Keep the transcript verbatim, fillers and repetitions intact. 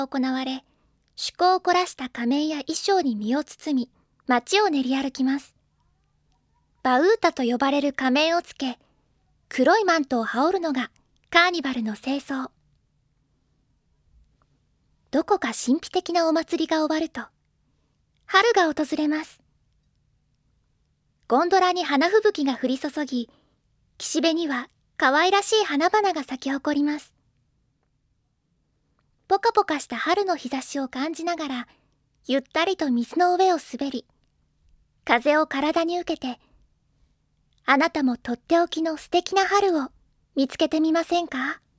行われ、趣向を凝らした仮面や衣装に身を包み、街を練り歩きます。バウータと呼ばれる仮面をつけ、黒いマントを羽織るのがカーニバルの清掃。どこか神秘的なお祭りが終わると、春が訪れます。ゴンドラに花吹雪が降り注ぎ、岸辺には可愛らしい花々が咲き誇ります。ポカポカした春の日差しを感じながら、ゆったりと水の上を滑り、風を体に受けて、あなたもとっておきの素敵な春を見つけてみませんか？